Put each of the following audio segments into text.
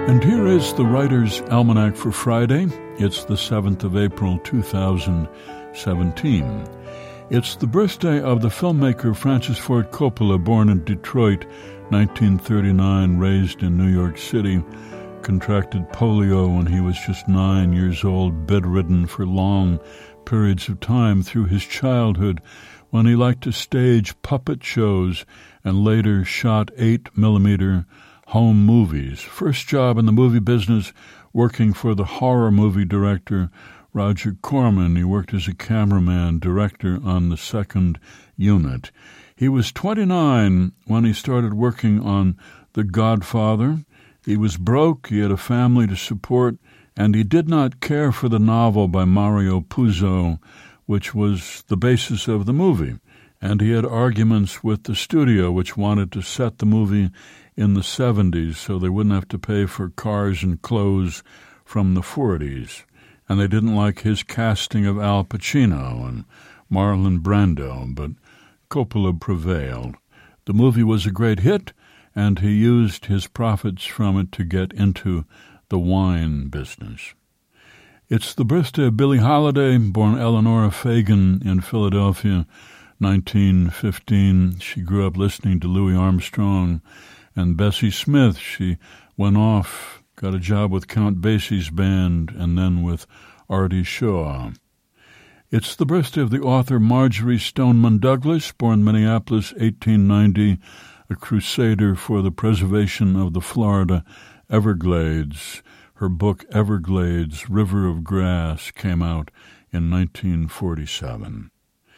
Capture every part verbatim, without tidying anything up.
And here is the Writer's Almanac for Friday. It's the seventh of April, two thousand seventeen. It's the birthday of the filmmaker Francis Ford Coppola, born in Detroit, nineteen thirty-nine, raised in New York City, contracted polio when he was just nine years old, bedridden for long periods of time through his childhood, when he liked to stage puppet shows and later shot eight millimeter home movies. First job in the movie business, working for the horror movie director Roger Corman. He worked as a cameraman, director on the second unit. He was twenty-nine when he started working on The Godfather. He was broke, he had a family to support, and he did not care for the novel by Mario Puzo, which was the basis of the movie. And he had arguments with the studio, which wanted to set the movie in the seventies so they wouldn't have to pay for cars and clothes from the forties. And they didn't like his casting of Al Pacino and Marlon Brando, but Coppola prevailed. The movie was a great hit, and he used his profits from it to get into the wine business. It's the birthday of Billie Holiday, born Eleanora Fagan in Philadelphia, nineteen fifteen. She grew up listening to Louis Armstrong and Bessie Smith. She went off, got a job with Count Basie's band, and then with Artie Shaw. It's the birthday of the author Marjorie Stoneman Douglas, born Minneapolis, eighteen ninety, a crusader for the preservation of the Florida Everglades. Her book Everglades, River of Grass came out in nineteen forty-seven.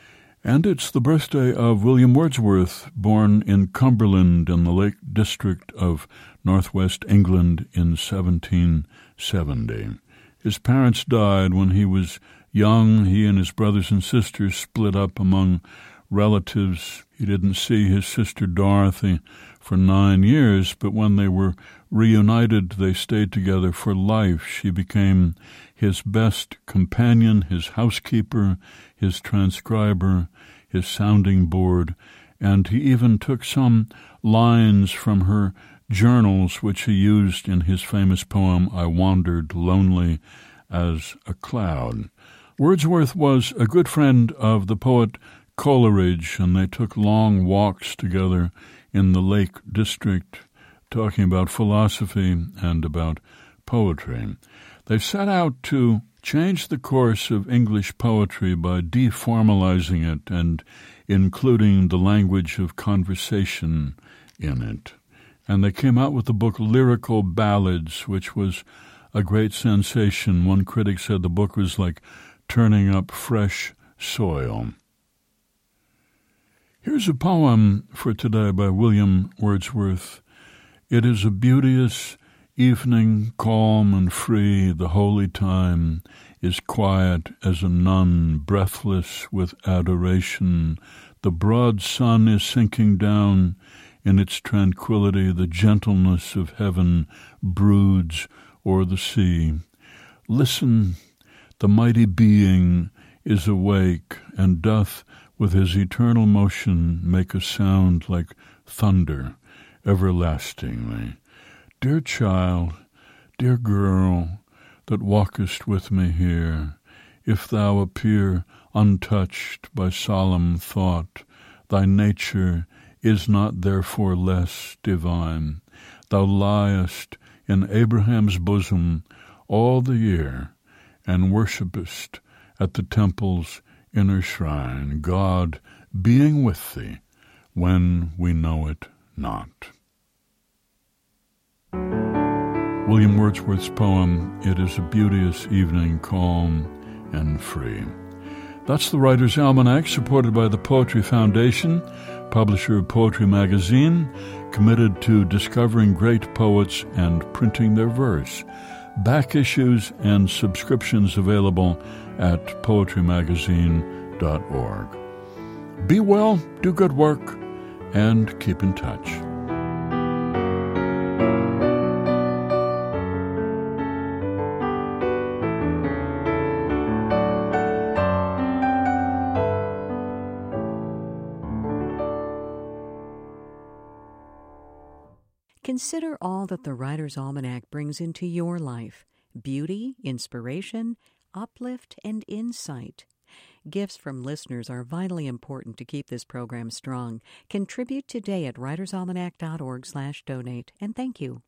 And it's the birthday of William Wordsworth, born in Cumberland in the Lake District of northwest England in seventeen seventy. His parents died when he was young. He and his brothers and sisters split up among relatives. He didn't see his sister Dorothy for nine years, but when they were reunited, they stayed together for life. She became his best companion, his housekeeper, his transcriber, his sounding board, and he even took some lines from her journals, which he used in his famous poem, I Wandered Lonely as a Cloud. Wordsworth was a good friend of the poet Coleridge, and they took long walks together in the Lake District, talking about philosophy and about poetry. They set out to change the course of English poetry by deformalizing it and including the language of conversation in it. And they came out with the book Lyrical Ballads, which was a great sensation. One critic said the book was like turning up fresh soil. Here's a poem for today by William Wordsworth. It is a beauteous evening, calm and free. The holy time is quiet as a nun, breathless with adoration. The broad sun is sinking down. In its tranquility, the gentleness of heaven broods o'er the sea. Listen, the mighty being is awake and doth with his eternal motion make a sound like thunder everlastingly. Dear child, dear girl, that walkest with me here, if thou appear untouched by solemn thought, thy nature is not therefore less divine. Thou liest in Abraham's bosom all the year, and worshipest at the temple's inner shrine, God being with thee when we know it not. William Wordsworth's poem, It is a Beauteous Evening, Calm and Free. That's the Writer's Almanac, supported by the Poetry Foundation, publisher of Poetry Magazine, committed to discovering great poets and printing their verse. Back issues and subscriptions available at poetry magazine dot org. Be well, do good work, and keep in touch. Consider all that the Writer's Almanac brings into your life: beauty, inspiration, uplift, and insight. Gifts from listeners are vitally important to keep this program strong. Contribute today at writersalmanac dot org slash donate, and thank you.